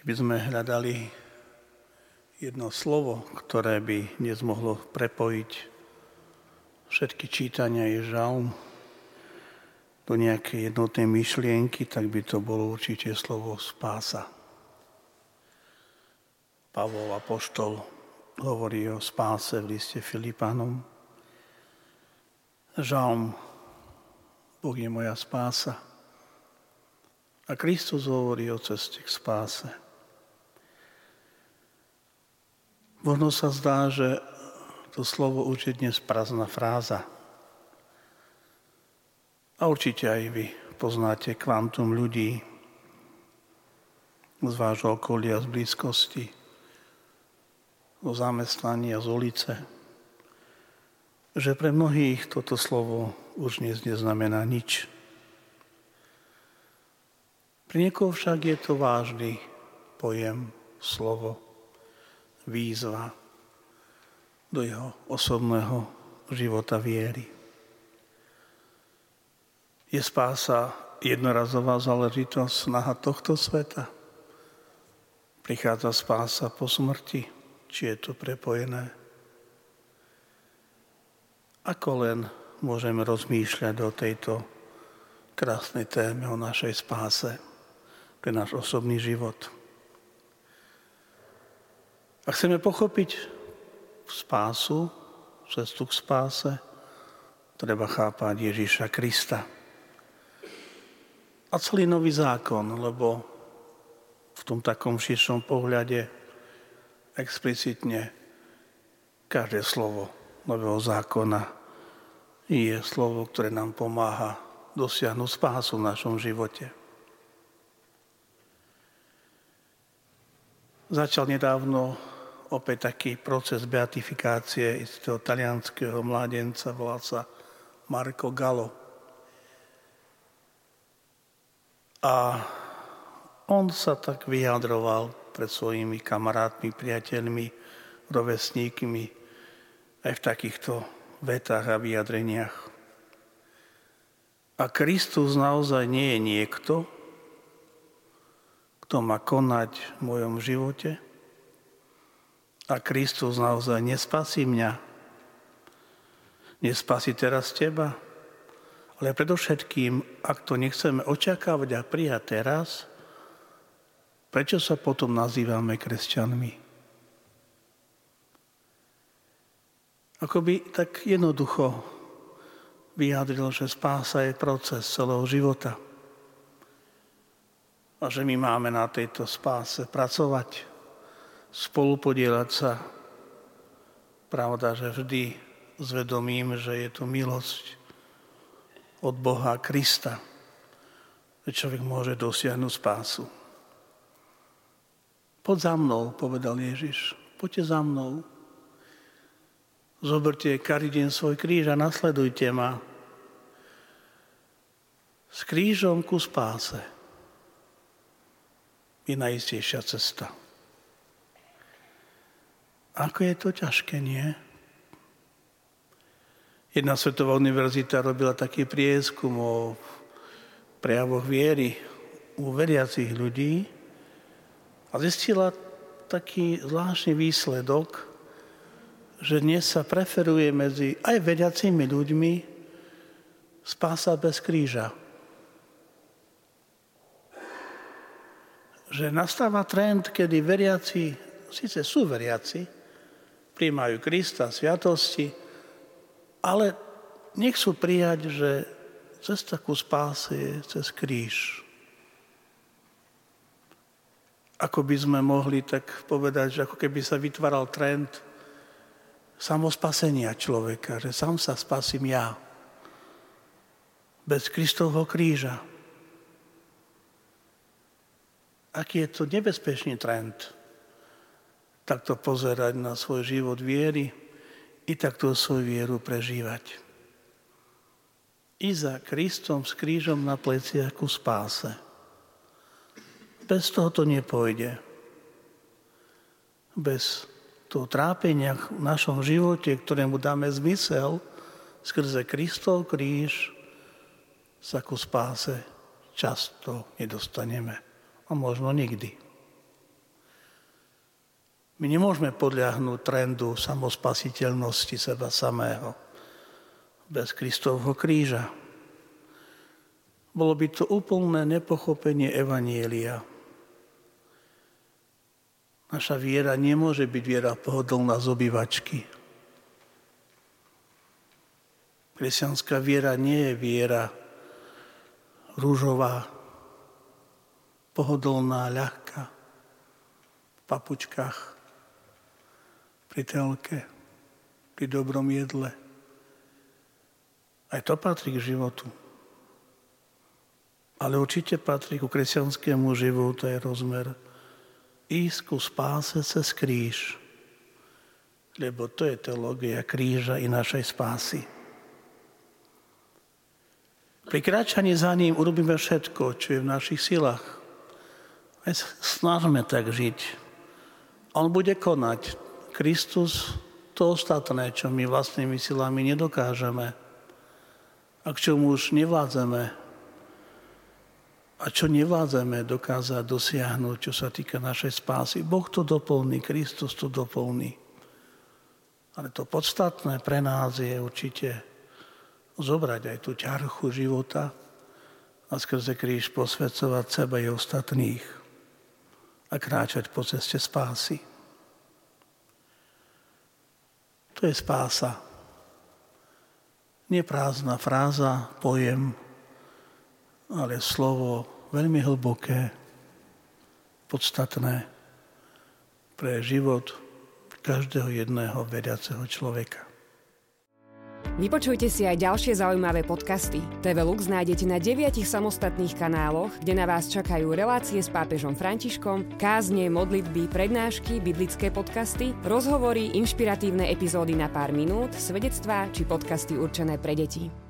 by sme hľadali jedno slovo, ktoré by dnes mohlo prepojiť všetky čítania i žalm do nejakej jednotnej myšlienky, tak by to bolo určite slovo spása. Pavol apoštol hovorí o spáse v liste Filipánom. Žalm, Boh je moja spása. A Kristus hovorí o ceste k spáse. Možno sa zdá, že to slovo už je dnes prázdna fráza. A určite aj vy poznáte kvantum ľudí z vášho okolia, z blízkosti, zo zamestnania, z ulice, že pre mnohých toto slovo už dnes neznamená nič. Pre niekoho však je to vážny pojem, slovo, výzva do jeho osobného života viery. Je spása jednorazová záležitosť, snaha tohto sveta? Prichádza spása po smrti? Či je to prepojené? Ako len môžeme rozmýšľať o tejto krásnej téme, o našej spáse pre náš osobný život. A chceme pochopiť spásu, cestu k spáse, treba chápať Ježiša Krista. A celý nový zákon, lebo v tom takom širšom pohľade explicitne každé slovo nového zákona je slovo, ktoré nám pomáha dosiahnuť spásu v našom živote. Začal nedávno opäť taký proces beatifikácie istého talianskeho mládenca, volá sa Marco Gallo. A on sa tak vyjadroval pred svojimi kamarátmi, priateľmi, rovesníkmi aj v takýchto vetách a vyjadreniach. A Kristus naozaj nie je niekto, kto má konať v mojom živote. A Kristus naozaj nespasí mňa. Nespasí teraz teba. Ale predovšetkým, ak to nechceme očakávať a prijať teraz, prečo sa potom nazývame kresťanmi? Akoby tak jednoducho vyjadril, že spása je proces celého života. A že my máme na tejto spáse pracovať, spolupodielať sa. Pravda, že vždy zvedomím, že je to milosť od Boha Krista, že človek môže dosiahnuť spásu. Poď za mnou, povedal Ježiš, poďte za mnou. Zoberte každý deň svoj kríž a nasledujte ma. S krížom ku spáse je najistejšia cesta. Ako je to ťažké, nie? Jedna svetová univerzita robila taký prieskum o prejavoch viery u veriacich ľudí a zistila taký zvláštny výsledok, že dnes sa preferuje medzi aj veriacimi ľuďmi spása bez kríža. Že nastáva trend, kedy veriaci, síce sú veriaci, prijímajú Krista, sviatosti, ale nechcú prijať, že cesta ku spáse je cez kríž. Ako by sme mohli tak povedať, že ako keby sa vytváral trend samospasenia človeka, že sám sa spasím ja. Bez Kristovho kríža. Aký je to nebezpečný trend, takto pozerať na svoj život viery i takto svoju vieru prežívať. I za Kristom s krížom na pleciach ku spáse. Bez toho to nepôjde. Bez toho trápenia v našom živote, ktorému dáme zmysel, skrze Kristov kríž sa ku spáse často nedostaneme. A možno nikdy. My nemôžeme podľahnúť trendu samospasiteľnosti seba samého bez Kristovho kríža. Bolo by to úplné nepochopenie evanjelia. Naša viera nemôže byť viera pohodlná z obývačky. Kresťanská viera nie je viera ružová, pohodlná, ľahká, v papučkách, pri telke, pri dobrom jedle. Aj to patrí k životu. Ale určite patrí ku kresťanskému životu aj rozmer ísť ku spáse cez kríž. Lebo to je teológia kríža i našej spásy. Pri kráčaní za ním urobíme všetko, čo je v našich silách. Aj snažme tak žiť. On bude konať. Kristus to ostatné, čo my vlastnými silami nedokážeme a k čomu už nevládzeme a čo nevládzeme dokázať dosiahnuť, čo sa týka našej spásy. Boh to doplní, Kristus to doplní. Ale to podstatné pre nás je určite zobrať aj tú ťarchu života a skrze kríž posväcovať seba i ostatných a kráčať po ceste spásy. To je spása. Nie prázdna fráza, pojem, ale slovo veľmi hlboké, podstatné pre život každého jedného veriaceho človeka. Vypočujte si aj ďalšie zaujímavé podcasty. TV Lux nájdete na 9 samostatných kanáloch, kde na vás čakajú relácie s pápežom Františkom, kázne, modlitby, prednášky, biblické podcasty, rozhovory, inšpiratívne epizódy na pár minút, svedectvá či podcasty určené pre deti.